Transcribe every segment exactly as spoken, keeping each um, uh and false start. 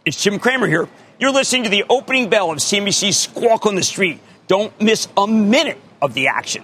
It's Jim Cramer here. You're listening to the opening bell of C N B C's Squawk on the Street. Don't miss a minute of the action.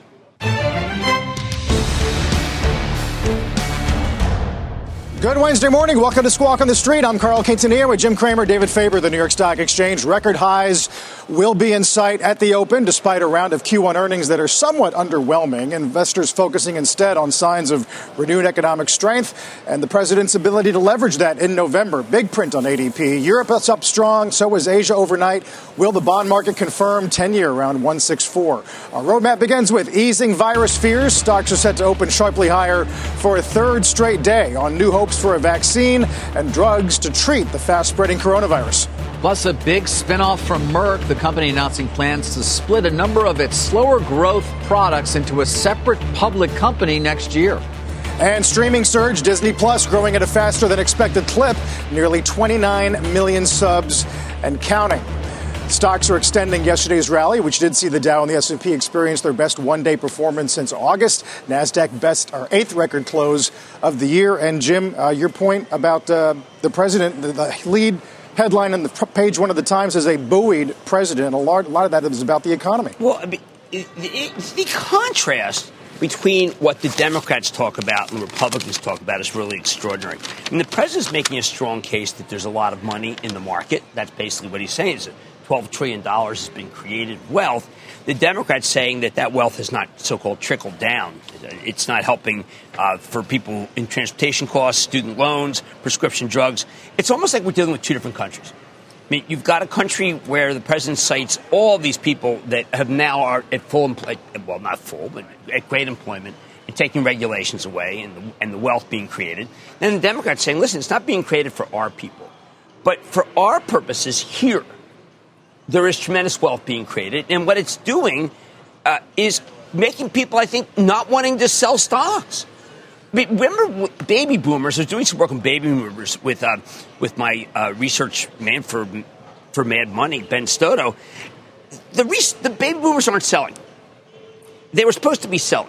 Good Wednesday morning. Welcome to Squawk on the Street. I'm Carl Quintanilla with Jim Cramer, David Faber, the New York Stock Exchange. Record highs will be in sight at the open, despite a round of Q one earnings that are somewhat underwhelming. Investors focusing instead on signs of renewed economic strength and the president's ability to leverage that in November. Big print on A D P. Europe is up strong. So is Asia overnight. Will the bond market confirm ten-year around one sixty-four? Our roadmap begins with easing virus fears. Stocks are set to open sharply higher for a third straight day on new hopes for a vaccine and drugs to treat the fast-spreading coronavirus. Plus, a big spinoff from Merck, the company announcing plans to split a number of its slower growth products into a separate public company next year. And streaming surge, Disney Plus growing at a faster than expected clip, nearly twenty-nine million subs and counting. Stocks are extending yesterday's rally, which did see the Dow and the S and P experience their best one-day performance since August. NASDAQ best, our eighth record close of the year. And, Jim, uh, your point about uh, the president, the, the lead headline on the page one of the Times is a buoyed president. A lot, a lot of that is about the economy. Well, I mean, it, it, the contrast between what the Democrats talk about and the Republicans talk about is really extraordinary. I mean, the president's making a strong case that there's a lot of money in the market. That's basically what he's saying, is that twelve trillion dollars has been created wealth. The Democrats saying that that wealth has not so-called trickled down. It's not helping uh, for people in transportation costs, student loans, prescription drugs. It's almost like we're dealing with two different countries. I mean, you've got a country where the president cites all these people that have now are at full employment, well, not full, but at great employment, and taking regulations away and the, and the wealth being created. Then the Democrats saying, listen, it's not being created for our people, but for our purposes here. There is tremendous wealth being created, and what it's doing uh, is making people, I think, not wanting to sell stocks. I mean, remember baby boomers? I was doing some work on baby boomers with uh, with my uh, research man for for Mad Money, Ben Stoto. The, re- the baby boomers aren't selling. They were supposed to be selling.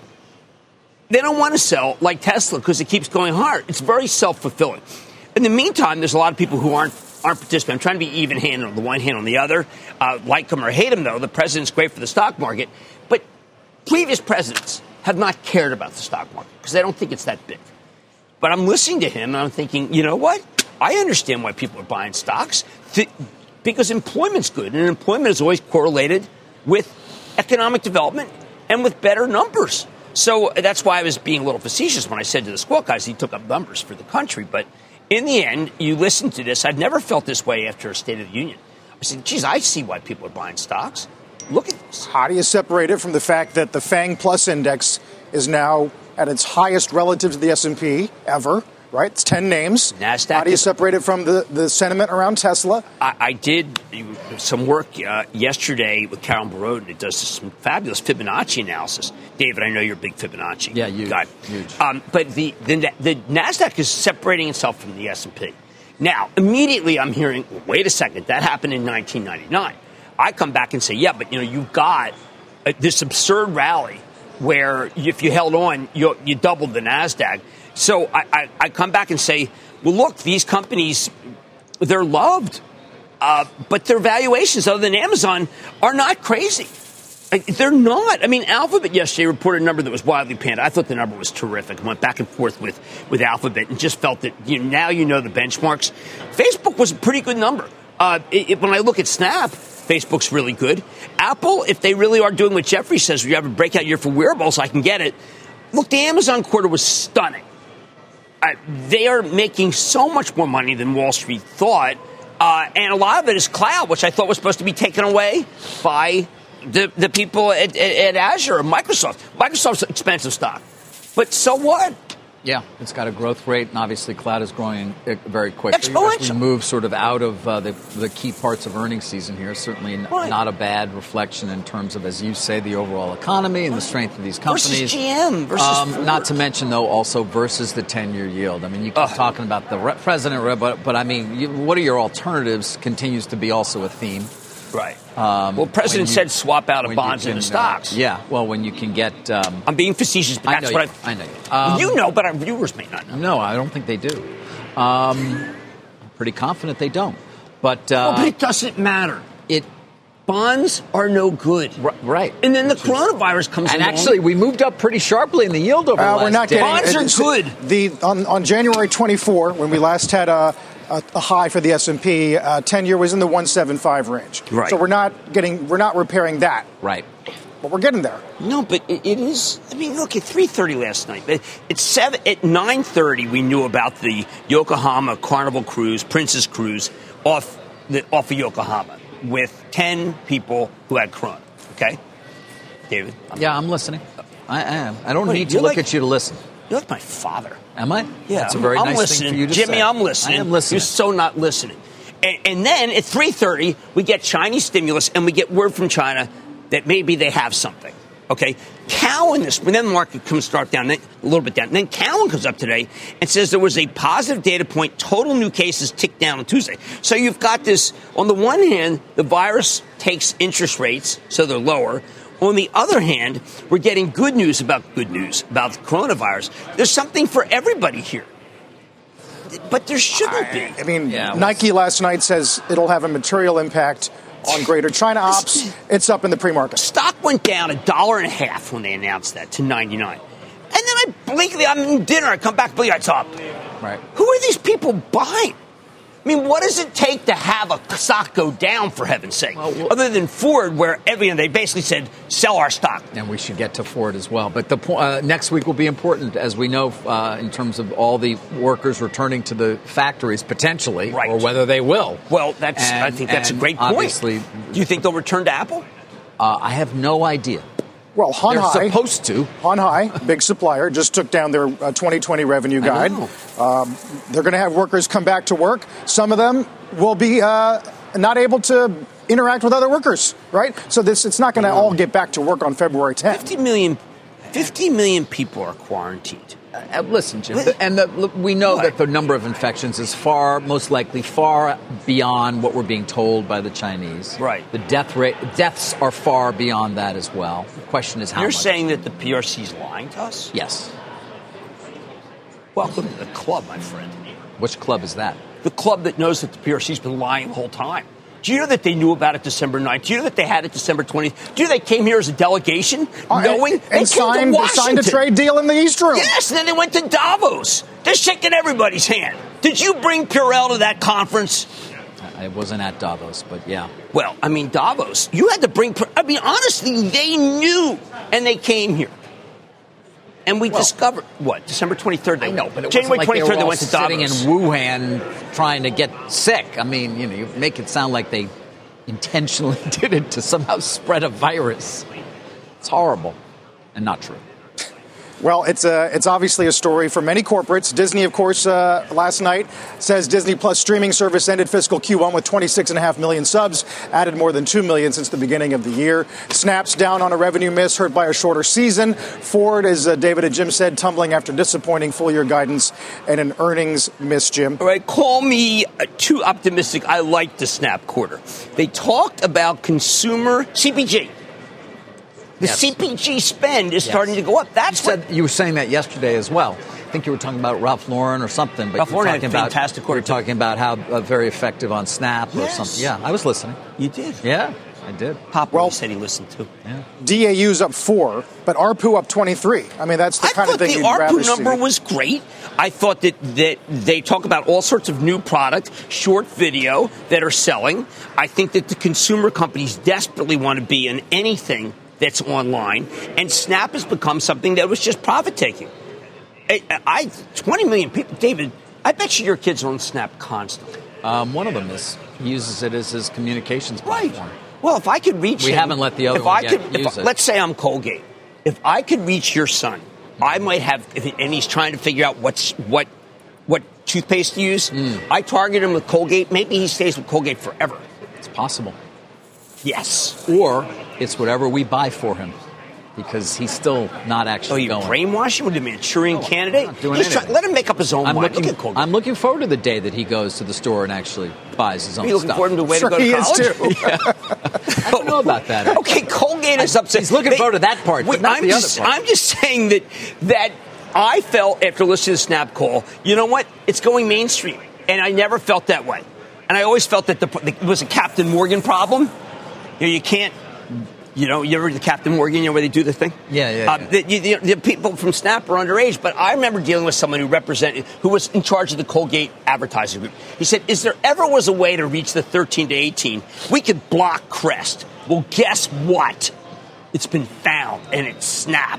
They don't want to sell like Tesla because it keeps going hard. It's very self-fulfilling. In the meantime, there's a lot of people who aren't aren't participating. I'm trying to be even-handed on the one hand, on the other. Uh, like him or hate him, though, the president's great for the stock market. But previous presidents have not cared about the stock market because they don't think it's that big. But I'm listening to him, and I'm thinking, you know what? I understand why people are buying stocks. Th- because employment's good, and employment is always correlated with economic development and with better numbers. So that's why I was being a little facetious when I said to the Squawk guys he took up numbers for the country. But in the end, you listen to this. I've never felt this way after a State of the Union. I said, geez, I see why people are buying stocks. Look at this. How do you separate it from the fact that the FANG Plus index is now at its highest relative to the S and P ever, right? It's ten names. NASDAQ. How do you separate it from the, the sentiment around Tesla? I, I did some work uh, yesterday with Carol Baroden. It does some fabulous Fibonacci analysis. David, I know you're a big Fibonacci yeah, huge, guy. Huge. Um, but the, the, the NASDAQ is separating itself from the S and P. Now, immediately I'm hearing, well, wait a second, that happened in nineteen ninety-nine. I come back and say, yeah, but, you know, you've got uh, this absurd rally where if you held on, you, you doubled the NASDAQ. So I, I, I come back and say, well, look, these companies, they're loved, uh, but their valuations, other than Amazon, are not crazy. They're not. I mean, Alphabet yesterday reported a number that was wildly panned. I thought the number was terrific. Went back and forth with, with Alphabet and just felt that you know, now you know the benchmarks. Facebook was a pretty good number. Uh, it, it, when I look at Snap, Facebook's really good. Apple, if they really are doing what Jeffrey says, we have a breakout year for wearables, I can get it. Look, the Amazon quarter was stunning. Uh, they are making so much more money than Wall Street thought. Uh, and a lot of it is cloud, which I thought was supposed to be taken away by the, the people at, at, at Azure or Microsoft. Microsoft's an expensive stock. But so what? Yeah, it's got a growth rate, and obviously cloud is growing very quickly. Exponential. As we move sort of out of uh, the, the key parts of earnings season here, certainly n- right. not a bad reflection in terms of, as you say, the overall economy and the strength of these companies. Versus G M, versus um, Ford. Not to mention, though, also versus the ten-year yield. I mean, you keep Ugh. talking about the re- president, but, but I mean, you, what are your alternatives continues to be also a theme. Right. Um, well, President you, said swap out of bonds can, into stocks. Uh, yeah, well, when you can get... Um, I'm being facetious, but I that's know what you, I... I know you. Um, Um, you know, but our viewers may not know. No, I don't think they do. Um, I'm pretty confident they don't. But, uh, oh, but it doesn't matter. It Bonds are no good. R- right. And then the coronavirus comes and along. And actually, we moved up pretty sharply in the yield over uh, the last we're not day. getting, Bonds are good. The, on, on January twenty-fourth, when we last had a, a, a high for the S and P, uh, ten-year was in the one seventy-five range. Right. So we're not getting, we're not repairing that. Right. But we're getting there. No, but it, it is. I mean, look at three thirty last night. It's seven at nine thirty. We knew about the Yokohama Carnival cruise, Princess Cruise, off the off of Yokohama with ten people who had corona. Okay, David. I'm yeah, I'm listening. I am. I don't What, need to you're look like- at you to listen. You're like my father. Am I? Yeah, That's a very I'm nice listening. thing for you to Jimmy, say. I'm listening. I am listening. You're so not listening. And, and then at three thirty, we get Chinese stimulus, and we get word from China that maybe they have something. Okay, Cowen, this, when then the market comes start down, then a little bit down. And then Cowen comes up today and says there was a positive data point, total new cases ticked down on Tuesday. So you've got this, on the one hand, the virus takes interest rates, so they're lower. On the other hand, we're getting good news about good news about the coronavirus. There's something for everybody here. But there shouldn't be. I mean, Yeah, well, Nike last night says it'll have a material impact on Greater China ops. It's up in the pre-market. Stock went down a dollar and a half when they announced that to ninety-nine. And then I blinkly, I'm in dinner, I come back, believe it's up. Right. Who are these people buying? I mean, what does it take to have a stock go down, for heaven's sake? Well, well, Other than Ford, where every, they basically said, sell our stock. And we should get to Ford as well. But the po- uh, next week will be important, as we know, uh, in terms of all the workers returning to the factories, potentially, Right. or whether they will. Well, that's And- I think that's a and great point. obviously- Do you think they'll return to Apple? Uh, I have no idea. Well, They're Hanhai, supposed to. Hanhai, big supplier, just took down their uh, twenty twenty revenue guide. Um, they're going to have workers come back to work. Some of them will be uh, not able to interact with other workers, right? So this it's not going to all get back to work on February tenth. fifty million, fifty million people are quarantined. Uh, listen, Jim, the, and the, look, we know What? that the number of infections is far, most likely, far beyond what we're being told by the Chinese. Right. The death rate, deaths are far beyond that as well. The question is how You're much. saying that the P R C is lying to us? Yes. Welcome to the club, my friend. Which club is that? The club that knows that the P R C's been lying the whole time. Do you know that they knew about it December ninth? Do you know that they had it December twentieth? Do you know they came here as a delegation, Uh, knowing and, they and came signed, to Washington? signed a trade deal in the East Room. Yes, and then they went to Davos. They're shaking everybody's hand. Did you bring Purell to that conference? I wasn't at Davos, but yeah. Well, I mean, Davos. You had to bring. I mean, honestly, they knew, and they came here. And we Well, discovered what December twenty-third. They I know, but it January wasn't like they were twenty-third. They, all went to sitting Davos. in Wuhan trying to get sick. I mean, you know, you make it sound like they intentionally did it to somehow spread a virus. It's horrible and not true. Well, it's a, it's obviously a story for many corporates. Disney, of course, uh, last night says Disney Plus streaming service ended fiscal Q one with twenty-six point five million subs, added more than two million since the beginning of the year. Snap's down on a revenue miss, hurt by a shorter season. Ford, as uh, David and Jim said, tumbling after disappointing full-year guidance and an earnings miss, Jim. All right, call me uh, too optimistic. I like the Snap quarter. They talked about consumer C P G. The Yes. C P G spend is Yes. starting to go up. That's You what. said you were saying that yesterday as well. I think you were talking about Ralph Lauren or something. But Ralph you were Lauren had talking a about, fantastic you quarter, were talking about how uh, very effective on Snap or Yes. something. Yeah, I was listening. You did. Yeah, I did. Pop Well- well, said he listened to. Yeah. D A U's up four, but A R P U up twenty-three. I mean, that's the I kind of thought thing the you'd A R P rather U number see. was great. I thought that, that they talk about all sorts of new product, short video that are selling. I think that the consumer companies desperately want to be in anything that's online, and Snap has become something that was just profit-taking. I, I twenty million people, David, I bet you your kids are on Snap constantly. Um, one of them is he uses it as his communications Right. platform. Well, if I could reach We him, haven't let the other if one I yet could, if use I- it. Let's say I'm Colgate. If I could reach your son, I might have, if, and he's trying to figure out what's what what toothpaste to use. Mm. I target him with Colgate. Maybe he stays with Colgate forever. It's possible. Yes. Or it's whatever we buy for him because he's still not Oh, actually you going. brainwash him with a Manchurian candidate? not doing He's anything. try- let him make up his own I'm mind. looking, Look at Colgate. I'm looking forward to the day that he goes to the store and actually buys his own Are you looking stuff. for him to wait Sure to go to he is, college? too. I don't know about that. actually. Okay, Colgate is upset. He's looking forward to that part, but Wait, not I'm the other just, part. I'm just saying that that I felt after listening to Snap Call, you know what? It's going mainstream, and I never felt that way. And I always felt that the, the, it was a Captain Morgan problem. You know, you can't, you know, you ever the Captain Morgan, you know, where they do the thing? Yeah, yeah. Uh, yeah. the, the, the people from Snap are underage, but I remember dealing with someone who represented, who was in charge of the Colgate advertising group. He said, is there ever was a way to reach the thirteen to eighteen? We could block Crest. Well, guess what? It's been found, and it's Snap.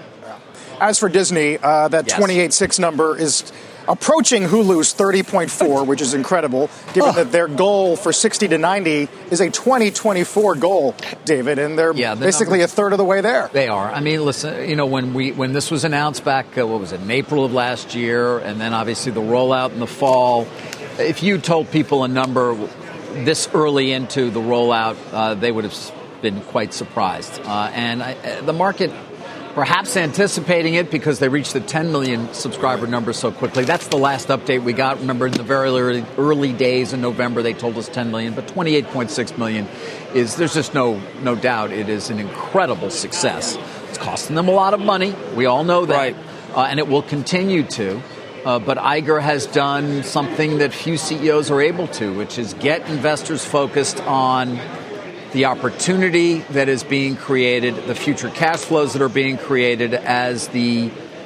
As for Disney, uh, that yes. twenty-eight six number is approaching Hulu's thirty point four, which is incredible, given oh. that their goal for sixty to ninety is a twenty twenty-four goal, David, and they're yeah, the basically numbers, a third of the way there. They are. I mean, listen, you know, when we when this was announced back, uh, what was it, in April of last year, and then obviously the rollout in the fall, if you told people a number this early into the rollout, uh, they would have been quite surprised. Uh, and I, the market... Perhaps anticipating it because they reached the ten million subscriber number so quickly. That's the last update we got. Remember, in the very early, early days in November, they told us ten million, but twenty-eight point six million is, there's just no no doubt, it is an incredible success. It's costing them a lot of money. We all know that. Right. Uh, and it will continue to. Uh, but Iger has done something that few C E Os are able to, which is get investors focused on the opportunity that is being created, the future cash flows that are being created as the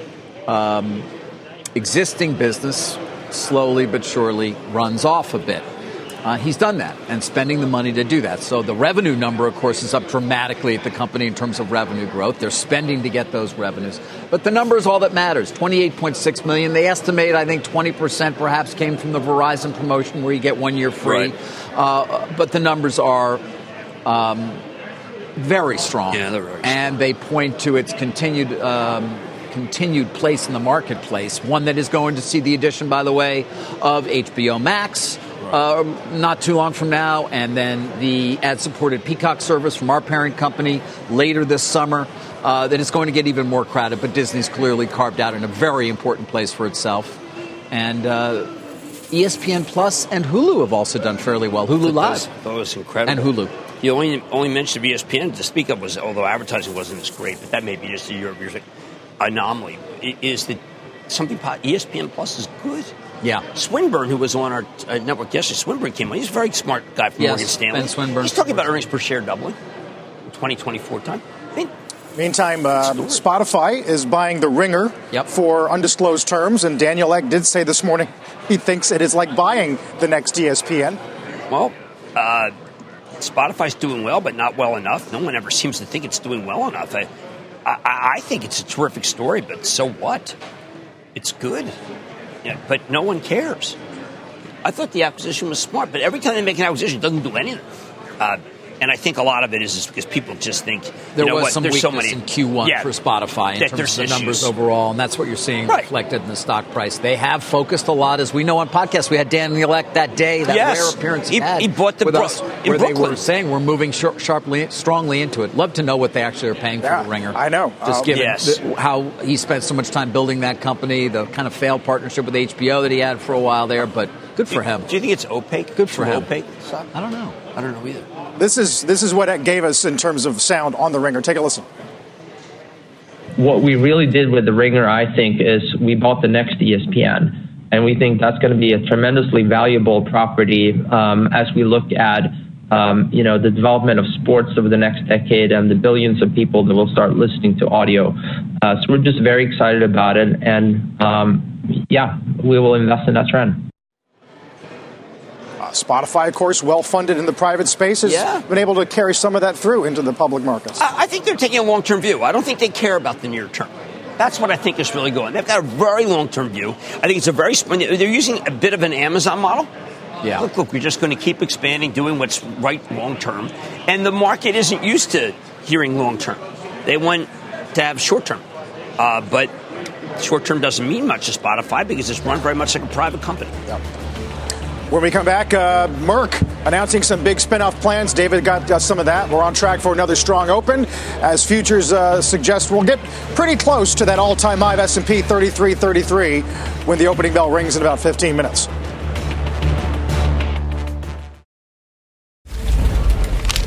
um, existing business slowly but surely runs off a bit. Uh, he's done that and spending the money to do that. So the revenue number, of course, is up dramatically at the company in terms of revenue growth. They're spending to get those revenues. But the number is all that matters. twenty-eight point six million. They estimate, I think, twenty percent perhaps came from the Verizon promotion where you get one year free. Right. Uh, but the numbers are Um, very strong, yeah, they're very and strong. they point to its continued um, continued place in the marketplace. One that is going to see the addition, by the way, of H B O Max uh, not too long from now, and then the ad-supported Peacock service from our parent company later this summer. Uh, that is going to get even more crowded, but Disney's clearly carved out in a very important place for itself, and. Uh, E S P N Plus and Hulu have also done fairly well. Hulu Live. That was incredible. And Hulu. The only only mention of E S P N to speak of was, although advertising wasn't as great, but that may be just a year-over-year anomaly, is that something E S P N Plus is good. Yeah. Swinburne, who was on our uh, network yesterday, Swinburne came on. He's a very smart guy from yes, Morgan Stanley. Ben Swinburne. He's talking about earnings per share doubling in twenty twenty-four time. I mean, Meantime, uh, Spotify is buying The Ringer yep. for undisclosed terms, and Daniel Ek did say this morning he thinks it is like buying the next E S P N. Well, uh, Spotify's doing well, but not well enough. No one ever seems to think it's doing well enough. I, I, I think it's a terrific story, but so what? It's good. Yeah, but no one cares. I thought the acquisition was smart, but every time they make an acquisition, it doesn't do anything. Uh, And I think a lot of it is, is because people just think, you there know was what, some there's weakness so many in Q one yeah, for Spotify in terms of the numbers issues. overall, and that's what you're seeing right. reflected in the stock price. They have focused a lot, as we know on podcasts. We had Daniel Ek that day, that yes. rare appearance he, he had he bought the with Bro- us, in where Brooklyn. they were saying we're moving sh- sharply, strongly into it. Love to know what they actually are paying for yeah, The Ringer. I know. Just um, given yes. the, how he spent so much time building that company, the kind of failed partnership with H B O that he had for a while there, but good for do, him. Do you think it's opaque? Good for him. Opaque? I don't know. I don't know either. This is this is what it gave us in terms of sound on The Ringer. Take a listen. What we really did with The Ringer, I think, is we bought the next E S P N. And we think that's going to be a tremendously valuable property um, as we look at, um, you know, the development of sports over the next decade and the billions of people that will start listening to audio. Uh, so we're just very excited about it. And, um, yeah, we will invest in that trend. Uh, Spotify, of course, well-funded in the private space, has yeah. been able to carry some of that through into the public markets. I, I think they're taking a long-term view. I don't think they care about the near term. That's what I think is really going. They've got a very long-term view. I think it's a very, they're using a bit of an Amazon model. Yeah. Look, look, we're just going to keep expanding, doing what's right long-term. And the market isn't used to hearing long-term. They want to have short-term. Uh, but short-term doesn't mean much to Spotify because it's run very much like a private company. Yep. When we come back, uh, Merck announcing some big spin-off plans. David got uh, some of that. We're on track for another strong open. As futures uh, suggest, we'll get pretty close to that all-time high of S and P thirty-three thirty-three when the opening bell rings in about fifteen minutes.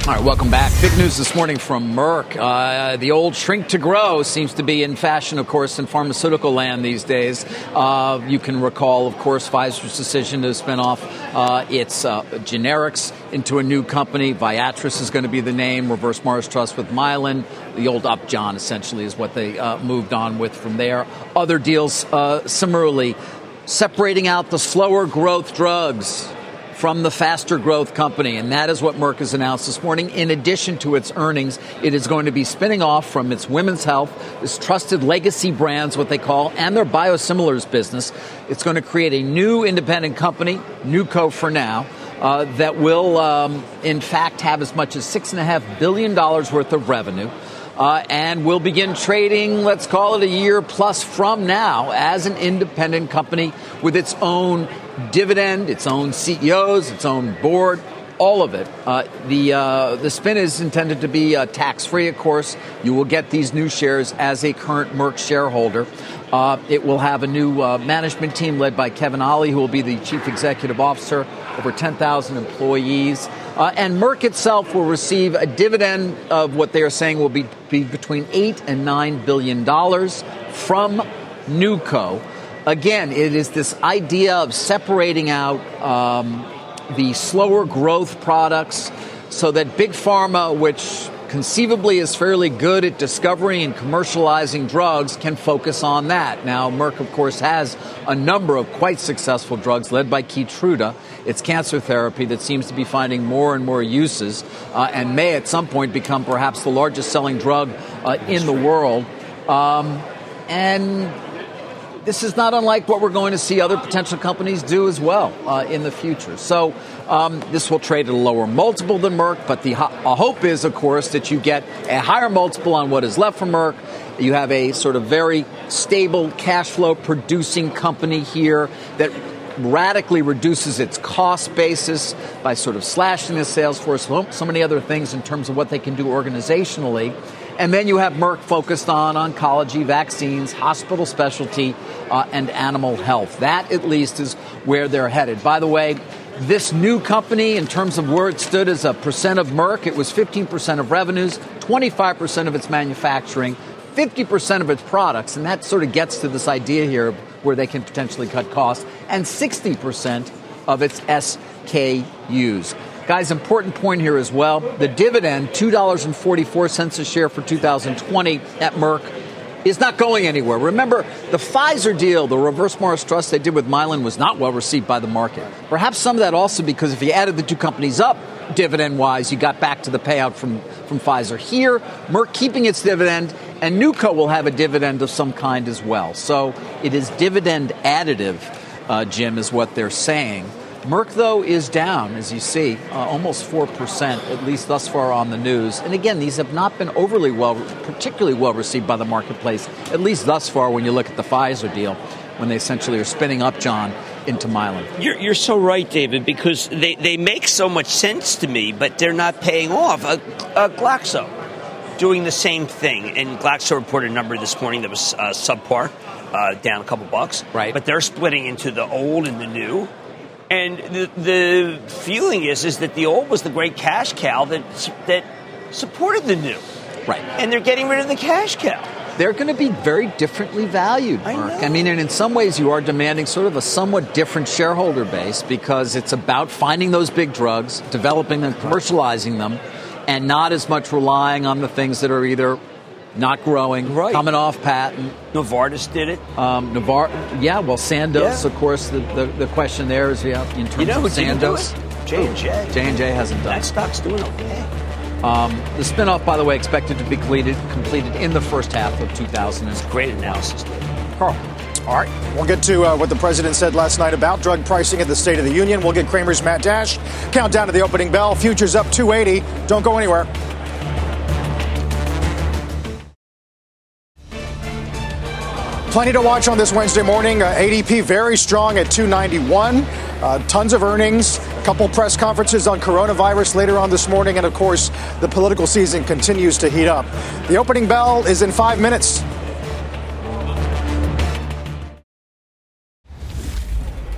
All right, welcome back. Big news this morning from Merck. Uh, the old shrink to grow seems to be in fashion, of course, in pharmaceutical land these days. Uh, you can recall, of course, Pfizer's decision to spin off uh, its uh, generics into a new company. Viatris is going to be the name. Reverse Morris Trust with Mylan. The old Upjohn, essentially, is what they uh, moved on with from there. Other deals, uh, similarly, separating out the slower growth drugs from the faster growth company, and that is what Merck has announced this morning. In addition to its earnings, it is going to be spinning off from its women's health, its trusted legacy brands, what they call, and their biosimilars business. It's going to create a new independent company, NewCo for now, uh, that will, um, in fact, have as much as six point five billion dollars worth of revenue. Uh, and will begin trading, let's call it a year plus from now, as an independent company with its own dividend, its own C E Os, its own board, all of it. Uh, the uh, the spin is intended to be uh, tax-free, of course. You will get these new shares as a current Merck shareholder. Uh, it will have a new uh, management team led by Kevin Ollie, who will be the chief executive officer, over ten thousand employees. Uh, and Merck itself will receive a dividend of what they are saying will be, be between eight and nine billion dollars from NewCo. Again, it is this idea of separating out um, the slower growth products so that Big Pharma, which conceivably is fairly good at discovering and commercializing drugs, can focus on that. Now, Merck, of course, has a number of quite successful drugs led by Keytruda. It's cancer therapy that seems to be finding more and more uses uh, and may at some point become perhaps the largest selling drug uh, in the world. Um, and this is not unlike what we're going to see other potential companies do as well uh, in the future. So um, this will trade at a lower multiple than Merck, but the ho- hope is, of course, that you get a higher multiple on what is left from Merck. You have a sort of very stable cash flow producing company here that radically reduces its cost basis by sort of slashing the sales force, so many other things in terms of what they can do organizationally. And then you have Merck focused on oncology, vaccines, hospital specialty, uh, and animal health. That, at least, is where they're headed. By the way, this new company, in terms of where it stood as a percent of Merck, it was fifteen percent of revenues, twenty-five percent of its manufacturing, fifty percent of its products, and that sort of gets to this idea here where they can potentially cut costs, and sixty percent of its S K Us. Guys, important point here as well. The dividend, two dollars and forty-four cents a share for two thousand twenty at Merck, is not going anywhere. Remember, the Pfizer deal, the Reverse Morris Trust they did with Mylan, was not well received by the market. Perhaps some of that also because if you added the two companies up, dividend-wise, you got back to the payout from, from Pfizer. Here, Merck keeping its dividend, and NewCo will have a dividend of some kind as well. So it is dividend additive, uh, Jim, is what they're saying. Merck, though, is down, as you see, uh, almost four percent, at least thus far on the news. And again, these have not been overly well, particularly well received by the marketplace, at least thus far when you look at the Pfizer deal, when they essentially are spinning Upjohn into Mylan. You're, you're so right, David, because they, they make so much sense to me, but they're not paying off. Uh, uh, Glaxo doing the same thing, and Glaxo reported a number this morning that was uh, subpar, uh, down a couple bucks. Right. But they're splitting into the old and the new. And the, the feeling is is that the old was the great cash cow that that supported the new. Right. And they're getting rid of the cash cow. They're going to be very differently valued, Mark. I know. I mean, and in some ways you are demanding sort of a somewhat different shareholder base because it's about finding those big drugs, developing them, commercializing them, and not as much relying on the things that are either not growing, right. coming off patent. Novartis did it. Um, Navar- yeah, well, Sandoz, Yeah. of course, the, the, the question there is, yeah, in terms You know of who didn't do Sandoz. it? J and J. J and J hasn't done That it. stock's doing okay. Um, the spinoff, by the way, expected to be completed, completed in the first half of two thousand. Great analysis, David. Carl. All right, we'll get to uh, what the president said last night about drug pricing at the State of the Union. We'll get Cramer's Matt Dash. Countdown to the opening bell. Futures up two eighty. Don't go anywhere. Plenty to watch on this Wednesday morning. Uh, A D P very strong at two ninety-one. Uh, tons of earnings. A couple press conferences on coronavirus later on this morning. And, of course, the political season continues to heat up. The opening bell is in five minutes.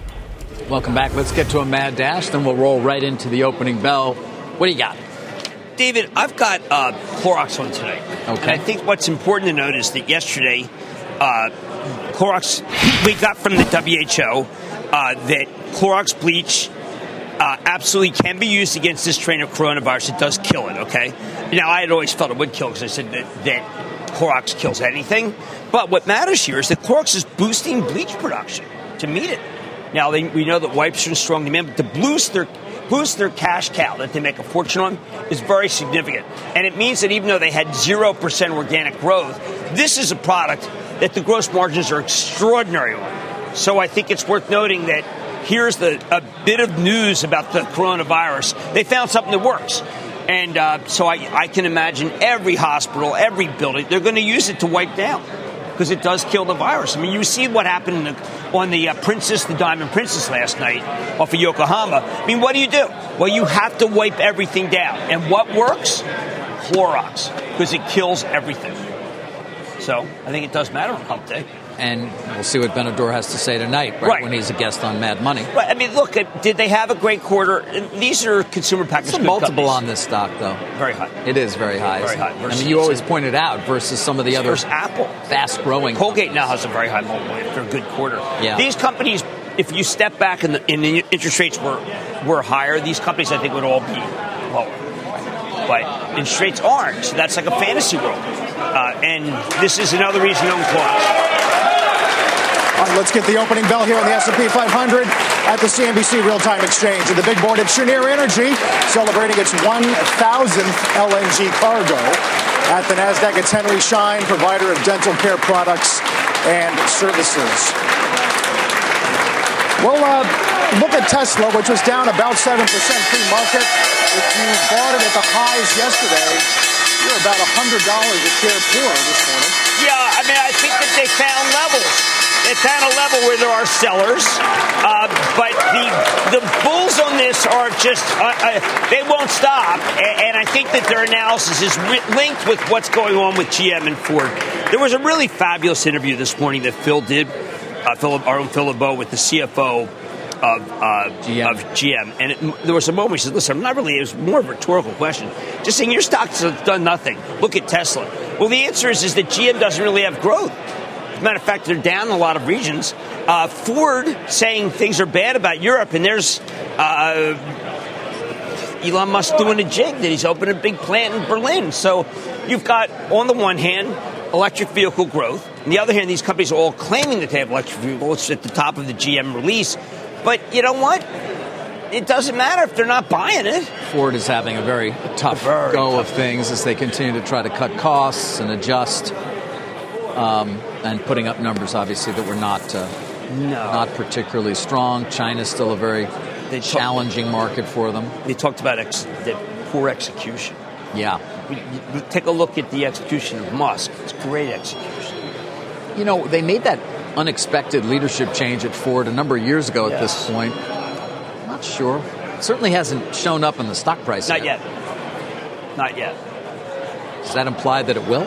Welcome back. Let's get to a mad dash, then we'll roll right into the opening bell. What do you got? David, I've got uh, Clorox on today. Okay. And I think what's important to note is that yesterday, uh, Clorox, we got from the W H O uh, that Clorox bleach uh, absolutely can be used against this strain of coronavirus. It does kill it, okay? Now, I had always felt it would kill because I said that, that Clorox kills anything. But what matters here is that Clorox is boosting bleach production to meet it. Now, they, we know that wipes are in strong demand, but to boost their boost their cash cow that they make a fortune on is very significant. And it means that even though they had zero percent organic growth, this is a product that the gross margins are extraordinary on. So I think it's worth noting that here's the a bit of news about the coronavirus. They found something that works. And uh, so I, I can imagine every hospital, every building, they're going to use it to wipe down because it does kill the virus. I mean, you see what happened in the, on the uh, Princess, the Diamond Princess last night off of Yokohama. I mean, what do you do? Well, you have to wipe everything down. And what works? Clorox, because it kills everything. So I think it does matter on Hump Day. And we'll see what Benador has to say tonight, right, right. when he's a guest on Mad Money. Right. I mean, look, did they have a great quarter? These are consumer packaged goods multiple companies. on this stock, though. Very high. It is very high. Very high. I mean, you always pointed out versus some of the other versus Apple. fast-growing. Colgate now has a very high multiple after a good quarter. Yeah. These companies, if you step back and the, and the interest rates were, were higher, these companies, I think, would all be lower. But interest rates aren't. So that's like a fantasy world. Uh, and this is another reason to own Clorox. All right, let's get the opening bell here on the S and P five hundred at the C N B C Real-Time Exchange. And the big board at Cheniere Energy celebrating its one thousandth L N G cargo. At the NASDAQ, it's Henry Schein, provider of dental care products and services. We'll uh, look at Tesla, which was down about seven percent pre-market. If you bought it at the highs yesterday, you're about one hundred dollars a share poorer this morning. Yeah, I mean, I think that they found levels. They found a level where there are sellers, uh, but the the bulls on this are just, uh, uh, they won't stop, and, and I think that their analysis is re- linked with what's going on with G M and Ford. There was a really fabulous interview this morning that Phil did, uh, Phil, our own Phil LeBeau, with the C F O of, uh, G M. of G M, and it, there was a moment he said, listen, I'm not really, it was more of a rhetorical question, just saying your stock's done nothing. Look at Tesla. Well, the answer is, is that G M doesn't really have growth. As a matter of fact, they're down in a lot of regions. Uh, Ford saying things are bad about Europe, and there's uh, Elon Musk doing a jig that he's opened a big plant in Berlin. So you've got, on the one hand, electric vehicle growth. On the other hand, these companies are all claiming that they have electric vehicles. It's at the top of the G M release. But you know what? It doesn't matter if they're not buying it. Ford is having a very tough very go tough. of things as they continue to try to cut costs and adjust. Um, and putting up numbers, obviously, that were not uh, no. not particularly strong. China's still a very They challenging talk, market for them. They talked about ex, the poor execution. Yeah. We, you, take a look at the execution of Musk. It's great execution. You know, they made that unexpected leadership change at Ford a number of years ago at Yes. this point. I'm not sure. It certainly hasn't shown up in the stock price Not yet. yet. Not yet. Does that imply that it will?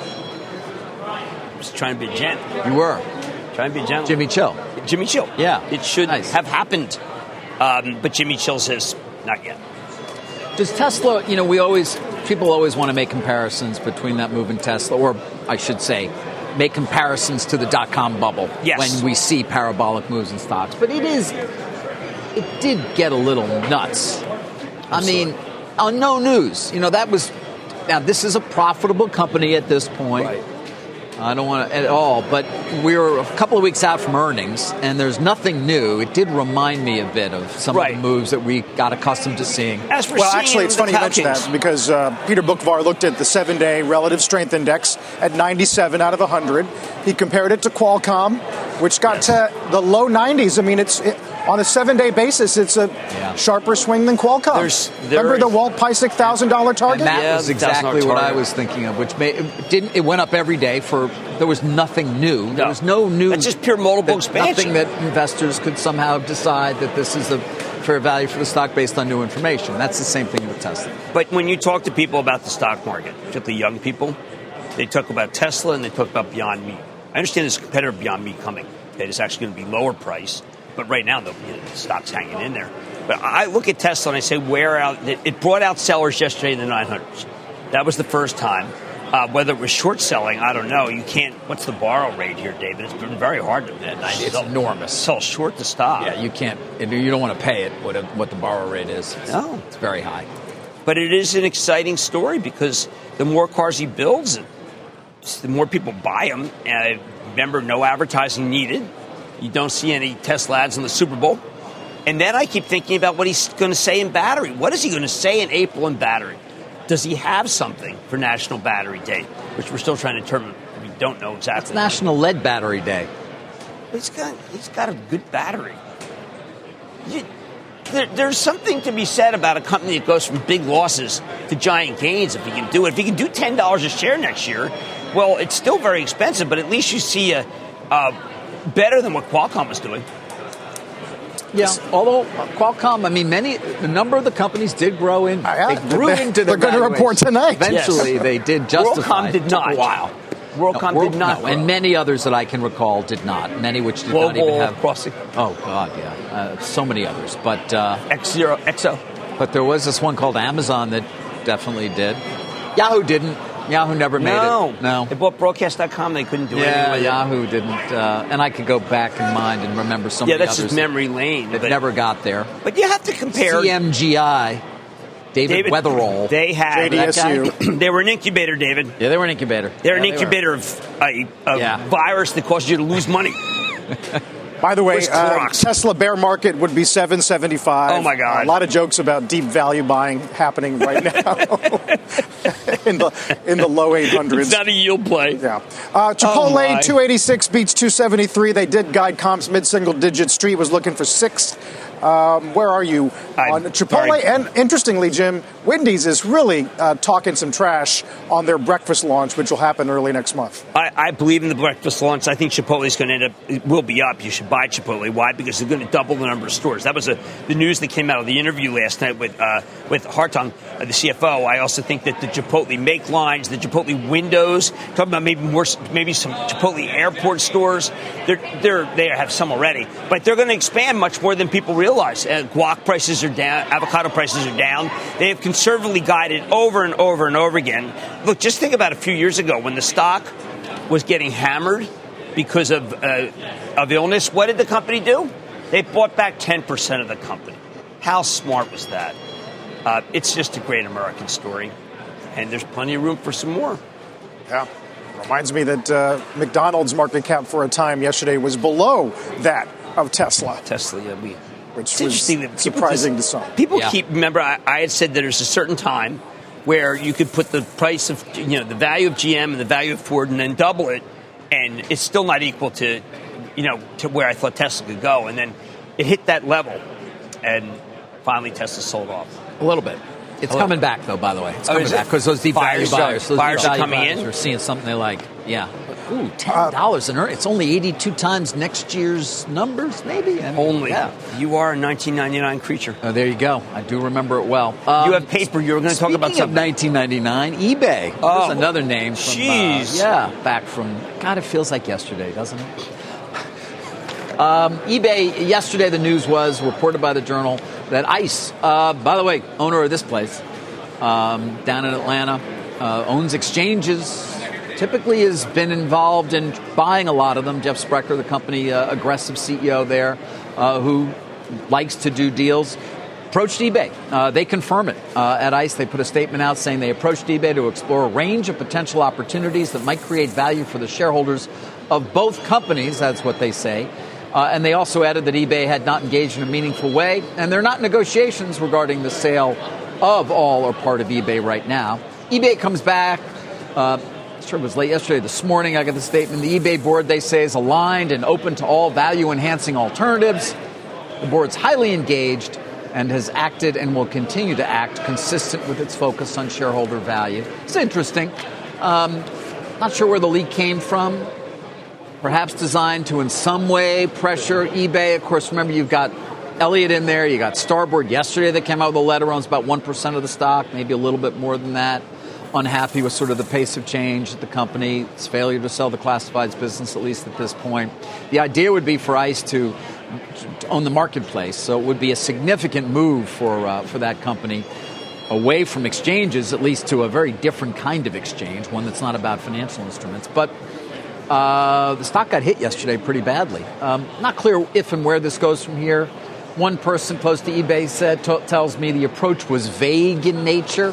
Just trying to be gent. You were. Trying to be gentle. Jimmy Chill. Jimmy Chill. Yeah. It should Nice. have happened. Um, but Jimmy Chill says, not yet. Does Tesla, you know, we always, people always want to make comparisons between that move in Tesla, or I should say, make comparisons to the dot-com bubble Yes. when we see parabolic moves in stocks. But it is, it did get a little nuts. Absolutely. I mean, on no news. You know, that was, now this is a profitable company at this point. Right. I don't want to at all, but we're a couple of weeks out from earnings, and there's nothing new. It did remind me a bit of some Right. of the moves that we got accustomed to seeing. As for Well, seeing actually, it's the funny you Dow mention Kings. that because uh, Peter Bookvar looked at the seven-day relative strength index at ninety-seven out of one hundred. He compared it to Qualcomm, which got Yes. to the low nineties. I mean, it's it, on a seven-day basis, it's a Yeah. sharper swing than Qualcomm. There's- there Remember the is- Walt Piecyk one thousand dollars target? And that Yeah, was the thousand exactly dollar what I target. was thinking of, which made, it didn't. It went up every day for. There was nothing new. There No. was no new. That's just pure multiple that- expansion. Nothing that investors could somehow decide that this is a fair value for the stock based on new information. That's the same thing with Tesla. But when you talk to people about the stock market, particularly young people, they talk about Tesla and they talk about Beyond Meat. I understand there's a competitor Beyond Meat coming that is actually going to be lower price, but right now the, you know, the stock's hanging in there. But I look at Tesla and I say, where out? It brought out sellers yesterday in the nine hundreds. That was the first time. Uh, whether it was short selling, I don't know. You can't. What's the borrow rate here, David? It's been very hard to It's sell, enormous. Sell short to stop. Yeah, you can't. You don't want to pay it what a, what the borrow rate is. It's, no, it's very high. But it is an exciting story because the more cars he builds, the more people buy them. And remember, no advertising needed. You don't see any Tesla ads in the Super Bowl. And then I keep thinking about what he's going to say in battery. What is he going to say in April in battery? Does he have something for National Battery Day, which we're still trying to determine? We don't know exactly. It's National Lead Battery Day. He's got, he's got a good battery. You, there, there's something to be said about a company that goes from big losses to giant gains if he can do it. If he can do ten dollars a share next year, well, it's still very expensive, but at least you see a, a better than what Qualcomm was doing. Yeah, although Qualcomm, I mean, many, a number of the companies did grow in. Yeah, they grew they're, into They're their going to report tonight. Eventually, yes. they did justify WorldCom did not. It. Wow. WorldCom no, World, did not. No, and many others that I can recall did not. Many which did Global not even have. Crossing. Oh, God, yeah. Uh, so many others. But uh, X zero, X O. But there was this one called Amazon that definitely did. Yahoo didn't. Yahoo never made no. it. No. They bought broadcast dot com. They couldn't do yeah, anything with Yahoo it. didn't. Uh, and I could go back in mind and remember some yeah, of the that's others. just memory lane. That but, never got there. But you have to compare. C M G I, David, David Weatherall. They had. J D S U. They were an incubator, David. Yeah, they were an incubator. They're yeah, an they incubator of a, a Yeah. virus that causes you to lose money. By the way, Where's uh, Clorox? Tesla bear market would be seven seventy-five. Oh, my God. A lot of jokes about deep value buying happening right now in the in the low eight hundreds. It's not a yield play. Yeah. Uh, Oh, my. Chipotle, two eighty-six beats two seventy-three. They did guide comps mid-single digit. Street was looking for six. Um, where are you I- on Chipotle? sorry. And interestingly, Jim, Wendy's is really uh, talking some trash on their breakfast launch, which will happen early next month. I, I believe in the breakfast launch. I think Chipotle is going to end up, it will be up. You should buy Chipotle. Why? Because they're going to double the number of stores. That was a, the news that came out of the interview last night with uh, with Hartung, uh, the C F O. I also think that the Chipotle make lines, the Chipotle windows, talking about maybe more, maybe some Chipotle airport stores. They're, they're, they have some already, but they're going to expand much more than people realize. Uh, guac prices are down, avocado prices are down. They have conservatively guided over and over and over again. Look, just think about a few years ago when the stock was getting hammered because of uh, of illness. What did the company do? They bought back ten percent of the company. How smart was that? Uh, it's just a great American story, and there's plenty of room for some more. Yeah. Reminds me that uh, McDonald's market cap for a time yesterday was below that of Tesla. Tesla, yeah, we. Which It's was interesting that people surprising just- to some. People Yeah. keep, remember, I, I had said that there's a certain time where you could put the price of, you know, the value of G M and the value of Ford and then double it, and it's still not equal to, you know, to where I thought Tesla could go. And then it hit that level, and finally Tesla sold off. A little bit. It's Oh. coming back, though, by the way. It's Oh, coming is it? back because those deep Buyers value are- buyers, those buyers deep are value coming buyers in? are seeing something they like. Yeah. Ooh, ten dollars an earn. It's only eighty-two times next year's numbers, maybe. I mean, Only. Yeah. You are a nineteen ninety-nine creature. Oh, there you go. I do remember it well. Um, You have paper. You were going to talk about speaking of something. nineteen ninety-nine, eBay. Oh. There's another name. From, Jeez. Uh, yeah, back from, God, it feels like yesterday, doesn't it? Um, eBay, yesterday the news was reported by the Journal that ICE, uh, by the way, owner of this place um, down in Atlanta, uh, owns exchanges, typically has been involved in buying a lot of them. Jeff Sprecher, the company uh, aggressive C E O there, uh, who likes to do deals, approached eBay. Uh, they confirm it uh, at ICE. They put a statement out saying they approached eBay to explore a range of potential opportunities that might create value for the shareholders of both companies. That's what they say. Uh, and they also added that eBay had not engaged in a meaningful way, and they're not in negotiations regarding the sale of all or part of eBay right now. eBay comes back. Uh, sure it was late yesterday. This morning, I got the statement. The eBay board, they say, is aligned and open to all value-enhancing alternatives. The board's highly engaged and has acted and will continue to act consistent with its focus on shareholder value. It's interesting. Um, not sure where the leak came from. Perhaps designed to in some way pressure eBay. Of course, remember, you've got Elliott in there. You got Starboard yesterday that came out with a letter, owns about one percent of the stock, maybe a little bit more than that. unhappy with sort of the pace of change at the company, its failure to sell the classifieds business, at least at this point. The idea would be for ICE to, to own the marketplace, so it would be a significant move for uh, for that company away from exchanges, at least to a very different kind of exchange, one that's not about financial instruments. But uh, the stock got hit yesterday pretty badly. Um, not clear if and where this goes from here. One person close to eBay said, t- tells me the approach was vague in nature.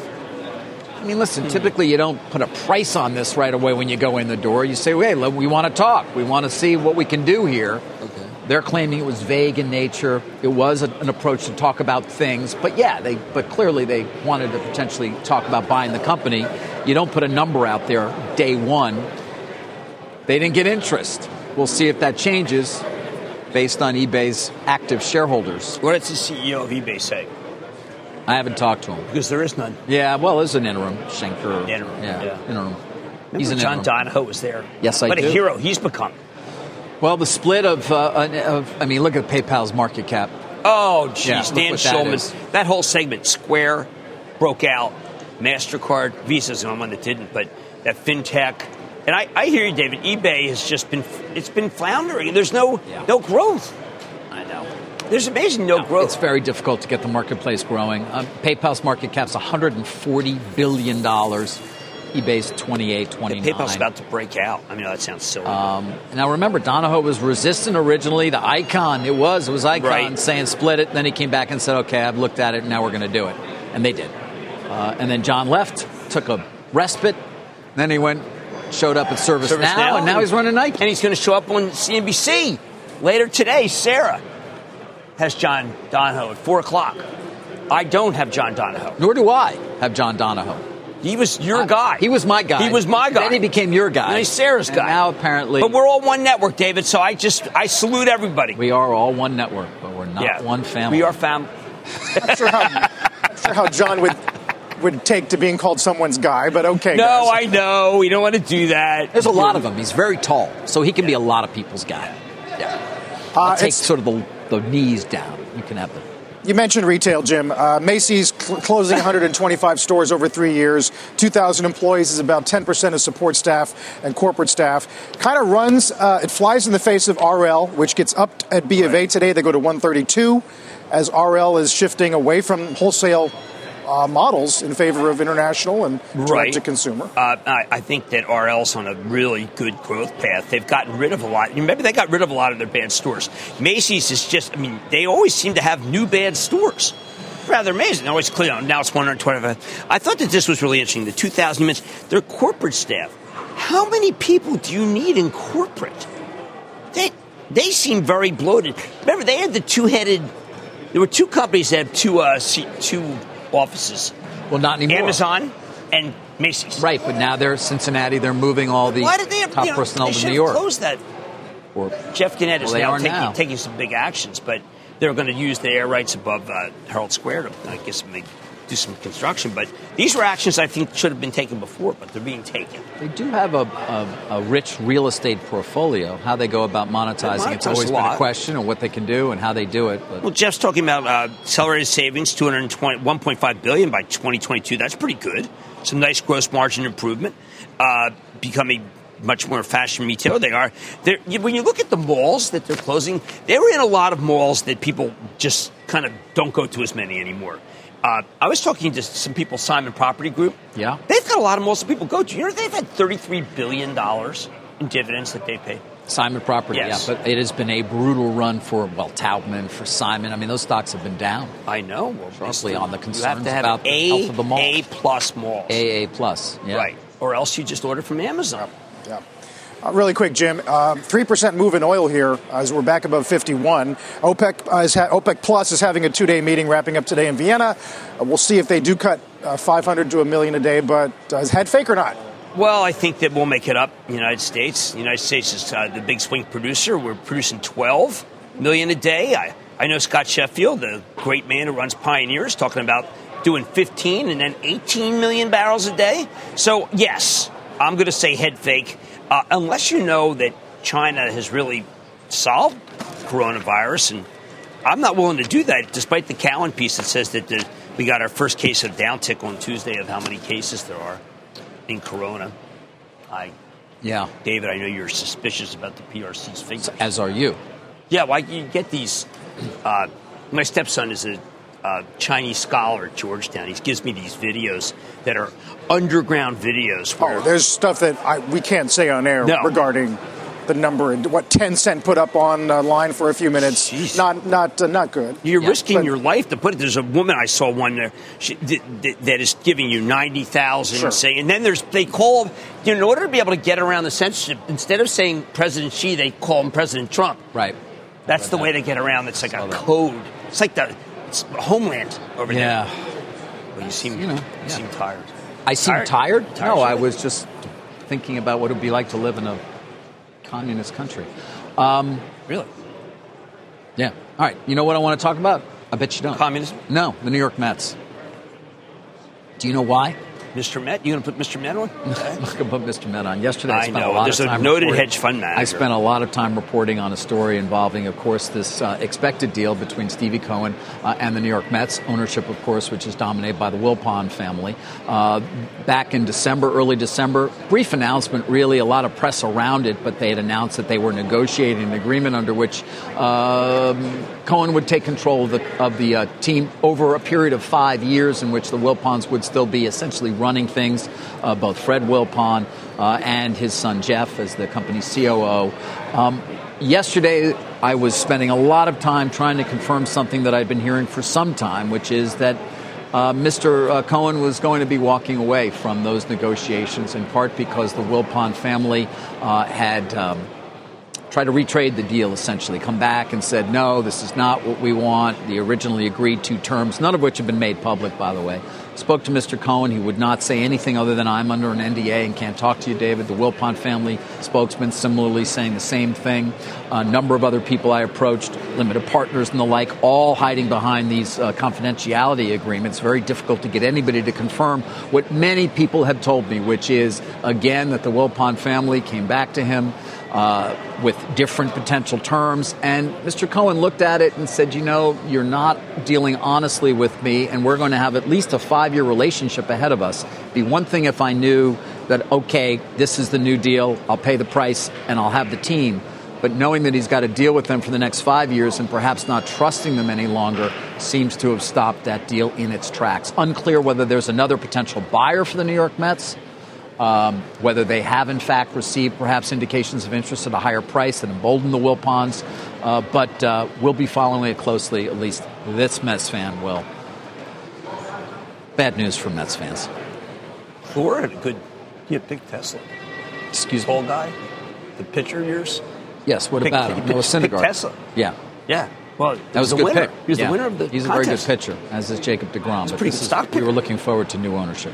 I mean, listen, typically you don't put a price on this right away when you go in the door. You say, hey, we want to talk. We want to see what we can do here. Okay. They're claiming it was vague in nature. It was a, an approach to talk about things. But yeah, they but clearly they wanted to potentially talk about buying the company. You don't put a number out there day one. They didn't get interest. We'll see if that changes based on eBay's active shareholders. What does the C E O of eBay say? I haven't talked to him. Because there is none. Yeah, well, there's an interim. Schenker. Interim, yeah. yeah. Interim. Remember He's an John interim. Donahoe was there. Yes, I what do. What a hero he's become. Well, the split of, uh, of, I mean, look at PayPal's market cap. Oh, geez, yeah, Dan Schulman. That, that whole segment, Square broke out, MasterCard, Visa's the only one that didn't, but that fintech. And I, I hear you, David, eBay has just been, it's been floundering. There's no, yeah. no growth. I know. There's amazing no, no growth. It's very difficult to get the marketplace growing. Um, PayPal's market cap's one hundred forty billion dollars. eBay's twenty-eight, twenty-nine. Yeah, PayPal's about to break out. I mean, that sounds silly. Um, now, remember, Donahoe was resistant originally. The Icon, it was. It was Icon right. saying split it. Then he came back and said, okay, I've looked at it, and now we're going to do it. And they did. Uh, and then John left, took a respite. Then he went, showed up at ServiceNow, Service now, and now he's running Nike. And he's going to show up on C N B C later today. Sarah has John Donahoe at four o'clock. I don't have John Donahoe. Nor do I have John Donahoe. He was your I, guy. He was my guy. He was my guy. Then he became your guy. Now he's Sarah's and guy. Now apparently. But we're all one network, David, so I just, I salute everybody. We are all one network, but we're not yeah. one family. We are family. I'm sure how, I'm sure how John would would take to being called someone's guy, but okay. No, guys. I know. We don't want to do that. There's a lot of them. He's very tall, so he can be a lot of people's guy. Yeah. I'll Uh, take it's- sort of the, the knees down. You can have the. You mentioned retail, Jim. Uh, Macy's cl- closing one hundred twenty-five stores over three years. two thousand employees is about ten percent of support staff and corporate staff. Kind of runs, uh, it flies in the face of R L, which gets up at B of A today. They go to one thirty-two as R L is shifting away from wholesale uh, models in favor of international and direct Right. to consumer. Uh, I, I think that R L's on a really good growth path. They've gotten rid of a lot. You remember they got rid of a lot of their bad stores. Macy's is just, I mean, they always seem to have new bad stores. Rather amazing. Always clear. Now it's one hundred twenty-five. I thought that this was really interesting. The two thousand you mentioned, their corporate staff. How many people do you need in corporate? They they seem very bloated. Remember, they had the two-headed. There were two companies that had two uh, two offices. Well, not anymore. Amazon and Macy's. Right, but now they're Cincinnati. They're moving all the Why did they have, top you know, personnel they to should New have York. closed that. Or, Jeff Gannett is well, they now are taking, now. taking some big actions, but they're going to use the air rights above uh, Herald Square to, I guess, make, do some construction. But these were actions I think should have been taken before, but they're being taken. They do have a, a, a rich real estate portfolio. How they go about monetizing, They it's monetize always a been a lot. question of what they can do and how they do it. But Well, Jeff's talking about uh, accelerated savings, two hundred twenty, one point five billion dollars by twenty twenty-two. That's pretty good. Some nice gross margin improvement. Uh, becoming much more fashion retailer they are. They're, when you look at the malls that they're closing, they were in a lot of malls that people just kind of don't go to as many anymore. Uh, I was talking to some people, Simon Property Group. Yeah. They've got a lot of malls that people go to. You know, they've had thirty-three billion dollars in dividends that they paid. Simon Property, Yes. yeah. But it has been a brutal run for, well, Taubman, for Simon. I mean, those stocks have been down. I know. Well, Sharply on the you concerns have to have about the A, health of the mall. A plus malls. A A plus, yeah. Right. Or else you just order from Amazon. Yeah. Uh, really quick, Jim. Uh, three percent move in oil here as we're back above fifty-one. OPEC uh, is ha- OPEC Plus is having a two-day meeting wrapping up today in Vienna. Uh, we'll see if they do cut uh, five hundred to a million a day, but uh, is head fake or not? Well, I think that we'll make it up in the United States. The United States is uh, the big swing producer. We're producing twelve million a day. I, I know Scott Sheffield, the great man who runs Pioneer, is talking about doing fifteen and then eighteen million barrels a day. So, yes, I'm going to say head fake. Uh, unless you know that China has really solved coronavirus, and I'm not willing to do that, despite the Cowen piece that says that the, we got our first case of downtick on Tuesday of how many cases there are. in Corona. I, yeah, David, I know you're suspicious about the P R C's figures. As are you. Yeah, well, you get these. Uh, my stepson is a uh, Chinese scholar at Georgetown. He gives me these videos that are underground videos. Where, oh, there's stuff that I, we can't say on air no. regarding the number and what ten cent put up on uh, line for a few minutes. Jeez. Not not uh, not good. You're yeah, risking but, your life to put it. There's a woman I saw one there she, th- th- that is giving you ninety thousand sure. saying, and then there's they call you know, in order to be able to get around the censorship. Instead of saying President Xi, they call him President Trump. Right. That's the that. way to get around. It's like a code. It's like the it's Homeland over yeah. there. Well, you seem you know you yeah. seem tired. I seem tired. tired? tired no, I it? was just thinking about what it would be like to live in a communist country. Um, really? Yeah. All right. You know what I want to talk about? I bet you don't. Communism? No, the New York Mets. Do you know why? Mister Met? You going to put Mister Met on? I'm going to put Mister Met on. Yesterday, I, I spent know. a lot There's of time a noted reporting. hedge fund manager. I spent a lot of time reporting on a story involving, of course, this uh, expected deal between Stevie Cohen uh, and the New York Mets, ownership, of course, which is dominated by the Wilpon family. Uh, back in December, early December, brief announcement, really, a lot of press around it, but they had announced that they were negotiating an agreement under which um, Cohen would take control of the, of the uh, team over a period of five years in which the Wilpons would still be essentially running things. Uh, both Fred Wilpon uh, and his son Jeff as the company's C O O. Um, yesterday, I was spending a lot of time trying to confirm something that I'd been hearing for some time, which is that uh, Mister Uh, Cohen was going to be walking away from those negotiations, in part because the Wilpon family uh, had um, tried to retrade the deal, essentially, come back and said, no, this is not what we want. The originally agreed to terms, none of which have been made public, by the way. Spoke to Mister Cohen. He would not say anything other than I'm under an N D A and can't talk to you, David. The Wilpon family spokesman similarly saying the same thing. A number of other people I approached, limited partners and the like, all hiding behind these uh, confidentiality agreements. Very difficult to get anybody to confirm what many people have told me, which is, again, that the Wilpon family came back to him Uh, with different potential terms. And Mister Cohen looked at it and said, you know, you're not dealing honestly with me, and we're going to have at least a five-year relationship ahead of us. It'd be one thing if I knew that, okay, this is the new deal, I'll pay the price, and I'll have the team. But knowing that he's got to deal with them for the next five years and perhaps not trusting them any longer seems to have stopped that deal in its tracks. Unclear whether there's another potential buyer for the New York Mets. Um, whether they have, in fact, received perhaps indications of interest at a higher price that embolden the Wilpons. Uh, but uh, we'll be following it closely, at least this Mets fan will. Bad news for Mets fans. Florida, good. You picked Tesla. Excuse Tall me? guy? The pitcher of yours? Yes, what Pick- about you him? picked- Noah Syndergaard. picked Tesla. Yeah. Yeah. Well, That was a the good winner. pick. He was Yeah. the winner of the He's a contest. very good pitcher, as is Jacob deGrom. He's a But pretty this good is- stock We picker. were looking forward to new ownership.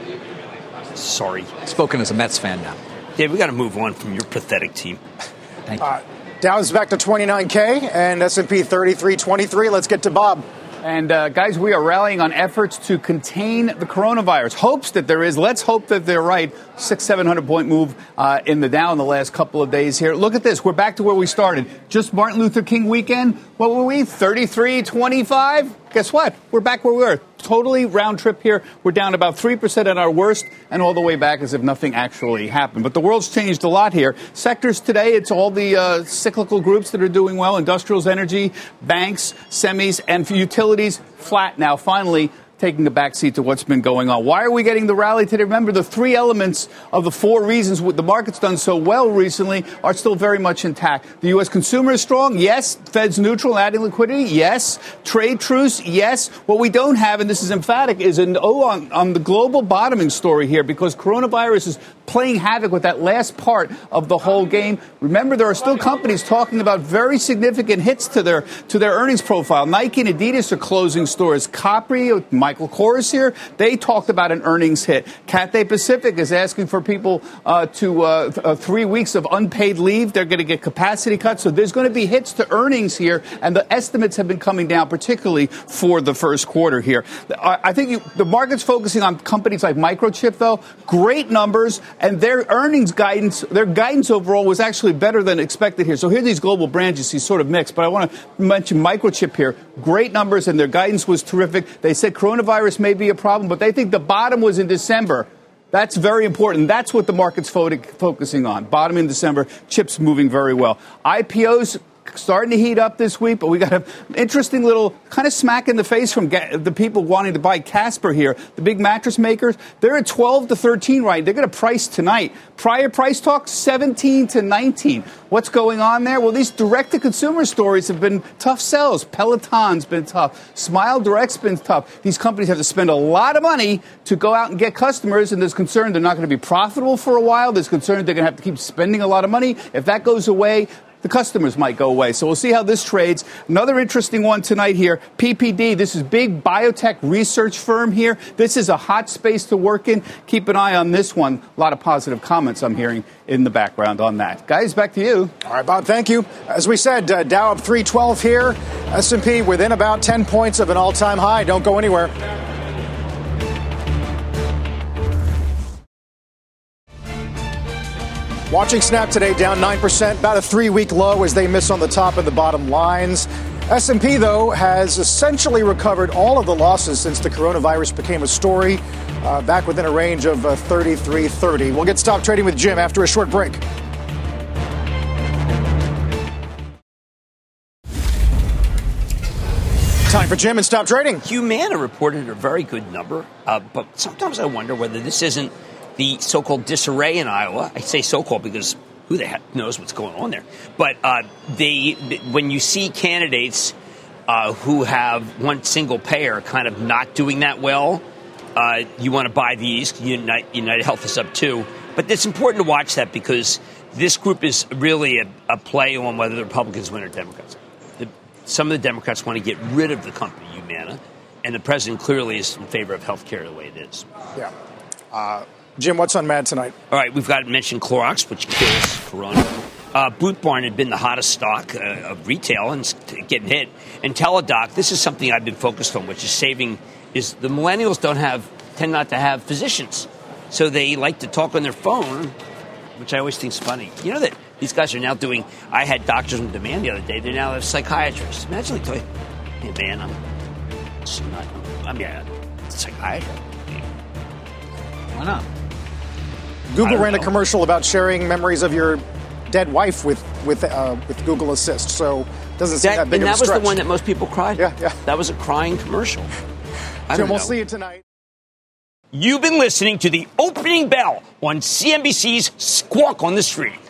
Sorry. Spoken as a Mets fan now. Dave, we got to move on from your pathetic team. Thank you. Uh, Dow's back to twenty-nine K and S and P thirty-three twenty-three. Let's get to Bob. And, uh, guys, we are rallying on efforts to contain the coronavirus. Hopes that there is. Let's hope that they're right. Six, seven hundred point move uh, in the Dow in the last couple of days here. Look at this. We're back to where we started. Just Martin Luther King weekend. What were we? thirty-three twenty-five? Guess what? We're back where we were. Totally round trip here. We're down about three percent at our worst and all the way back as if nothing actually happened. But the world's changed a lot here. Sectors today, it's all the uh, cyclical groups that are doing well. Industrials, energy, banks, semis, and utilities flat now, finally taking a backseat to what's been going on. Why are we getting the rally today? Remember, the three elements of the four reasons the market's done so well recently are still very much intact. The U S consumer is strong. Yes. Fed's neutral, adding liquidity. Yes. Trade truce. Yes. What we don't have, and this is emphatic, is an O on, on the global bottoming story here, because coronavirus is playing havoc with that last part of the whole game. Remember, there are still companies talking about very significant hits to their to their earnings profile. Nike and Adidas are closing stores. Capri, Michael Kors here, they talked about an earnings hit. Cathay Pacific is asking for people uh, to uh, th- uh, three weeks of unpaid leave. They're going to get capacity cuts. So there's going to be hits to earnings here, and the estimates have been coming down, particularly for the first quarter here. I, I think you, the market's focusing on companies like Microchip, though. Great numbers, and their earnings guidance, their guidance overall was actually better than expected here. So here are these global brands you see sort of mixed, but I want to mention Microchip here. Great numbers, and their guidance was terrific. They said coronavirus may be a problem, but they think the bottom was in December. That's very important. That's what the market's fo- focusing on. Bottom in December, chips moving very well. I P Os starting to heat up this week, but we got an interesting little kind of smack in the face from ga- the people wanting to buy Casper here. The big mattress makers, they're at twelve to thirteen right. They're going to price tonight. Prior price talk, seventeen to nineteen. What's going on there? Well, these direct-to-consumer stories have been tough sells. Peloton's been tough. Smile Direct's been tough. These companies have to spend a lot of money to go out and get customers, and there's concern they're not going to be profitable for a while. There's concern they're going to have to keep spending a lot of money. If that goes away, the customers might go away. So we'll see how this trades. Another interesting one tonight here, P P D. This is big biotech research firm here. This is a hot space to work in. Keep an eye on this one. A lot of positive comments I'm hearing in the background on that. Guys, back to you. All right, Bob, thank you. As we said, uh, Dow up three twelve here. S and P within about ten points of an all-time high. Don't go anywhere. Watching Snap today, down nine percent, about a three-week low as they miss on the top and the bottom lines. S and P, though, has essentially recovered all of the losses since the coronavirus became a story, uh, back within a range of uh, thirty-three thirty. We'll get Stop Trading with Jim after a short break. Time for Jim and Stop Trading. Humana reported a very good number, uh, but sometimes I wonder whether this isn't the so-called disarray in Iowa. I say so-called because who the heck knows what's going on there. But uh, they, when you see candidates uh, who have one single payer kind of not doing that well, uh, you want to buy these. United, United Health is up too. But it's important to watch that because this group is really a, a play on whether the Republicans win or Democrats. The, some of the Democrats want to get rid of the company, Humana, and the president clearly is in favor of health care the way it is. Yeah. Uh, Jim, what's on Mad tonight? All right, we've got to mention Clorox, which kills Corona. Uh, Boot Barn had been the hottest stock uh, of retail and getting hit. And Teladoc, this is something I've been focused on, which is saving, is the millennials don't have, tend not to have physicians. So they like to talk on their phone, which I always think is funny. You know that these guys are now doing, I had doctors on demand the other day, they now have psychiatrists. Imagine they tell you, hey man, I'm, I'm not, I mean, I'm a psychiatrist. Why not? Google ran know. a commercial about sharing memories of your dead wife with with uh, with Google Assist. So it doesn't seem that, that big and of a stretch. And that was the one that most people cried. Yeah, yeah. That was a crying commercial. I Jim, don't we'll know. see you tonight. You've been listening to the opening bell on C N B C's Squawk on the Street.